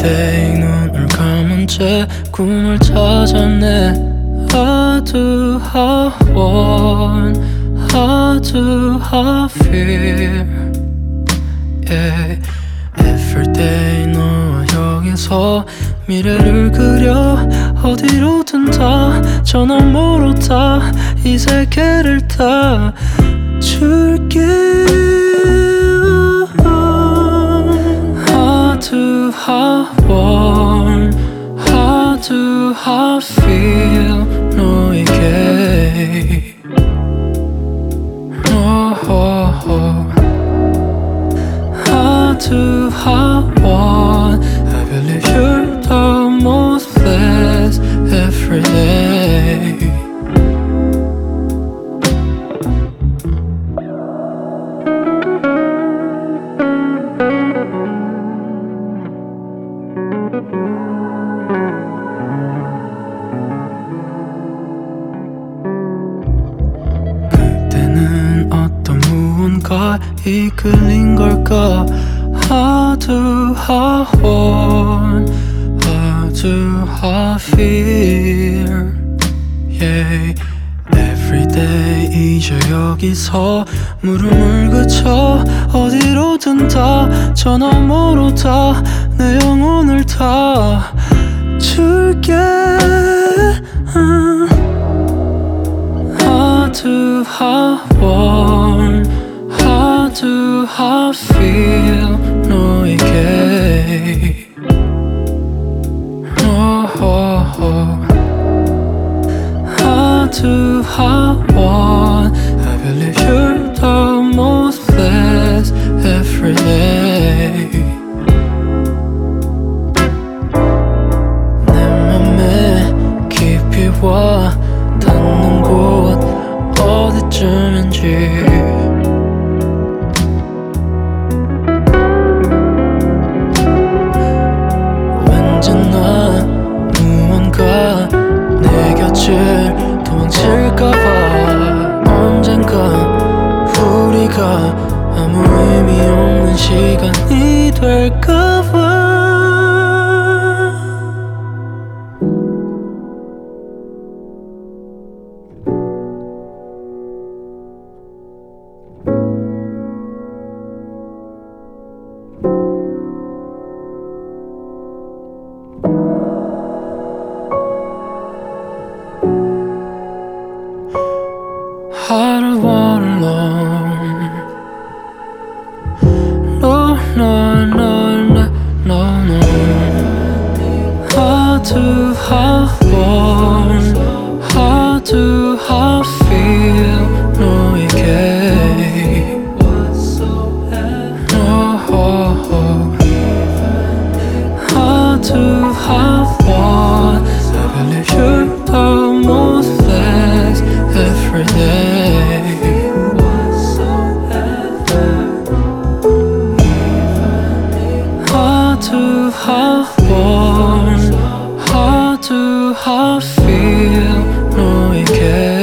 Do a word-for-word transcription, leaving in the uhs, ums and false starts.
Everyday 눈을 감은 채 꿈을 찾아내. How do I want, how do I feel, yeah. Everyday 너와 여기서 미래를 그려. 어디로든 다 저 너머로 다 이 세계를 다 줄게. How do I want, how do I feel 너에게. oh, oh, oh. How do I want, I believe you're the most blessed every day. 그때는 어떤 무언가 이끌린 걸까. How do I want, how do I feel, yeah. Everyday 이제 여기서 물음을 그쳐. 어디로든 다 저 너머로 다 내 영혼을 다 줄게. How do I want, how do I feel 너에게. oh, oh, oh. How do I want, I believe you're the most blessed every day. 내 맘에 깊이 와 닿는 곳 어디쯤인지. 왠지 나 무언가 내 곁을 도망칠까봐. 언젠가 우리가 아무 의미 없는 시간이 될까봐. I don't want alone. No, no, no, no, no, no. How do I want, how do I feel 너에게. oh, oh, oh. How do I want, I believe you're the most blessed every day. How do I want, how do I feel 너에게.